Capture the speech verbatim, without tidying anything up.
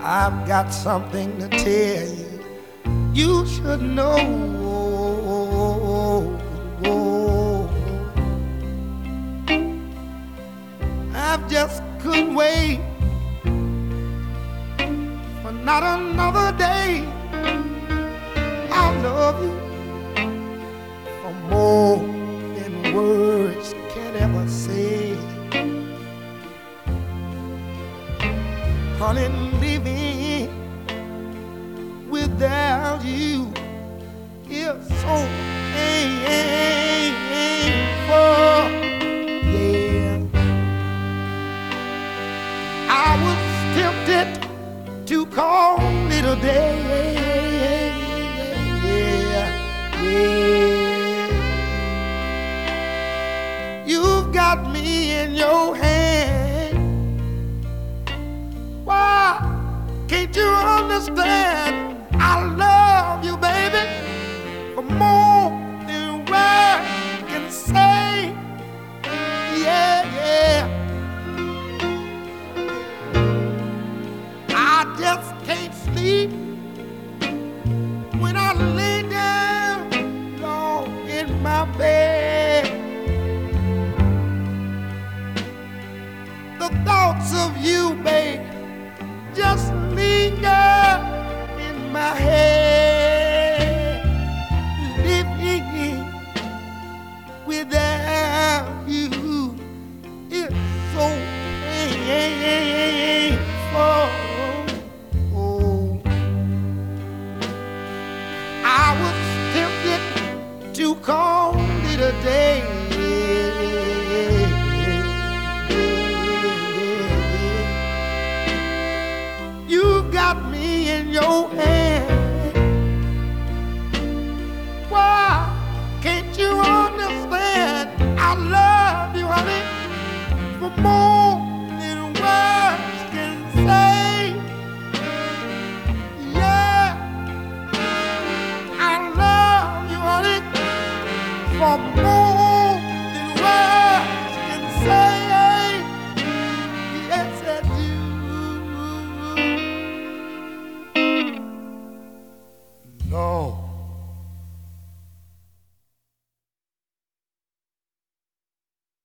I've got something to tell you. You should know. I just couldn't wait for not another day. I love you for more than words can ever say. Honey, living without you is so painful. Yeah, I was tempted to call it a day. Yeah, yeah. You've got me in your hand. Why can't you understand? I love you, baby, for more than words can say. Yeah, yeah. I just can't sleep when I lay down long in my bed. The thoughts of you, babe, just linger in my head. Living without you is so painful. Oh, I was tempted to call it a day. You got me in your hand. Why can't you understand? I love you, honey, for more